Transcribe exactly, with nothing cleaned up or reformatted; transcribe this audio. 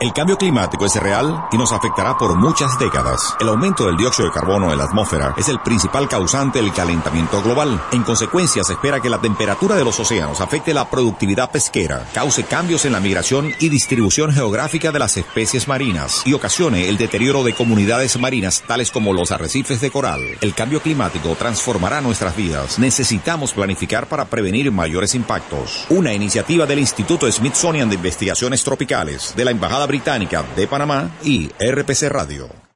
El cambio climático es real y nos afectará por muchas décadas. El aumento del dióxido de carbono en la atmósfera es el principal causante del calentamiento global. En consecuencia, se espera que la temperatura de los océanos afecte la productividad pesquera, cause cambios en la migración y distribución geográfica de las especies marinas y ocasione el deterioro de comunidades marinas tales como los arrecifes de coral. El cambio climático transformará nuestras vidas. Necesitamos planificar para prevenir mayores impactos. Una iniciativa del Instituto Smithsonian de Investigaciones Tropicales, de la Embajada Británica de Panamá y R P C Radio.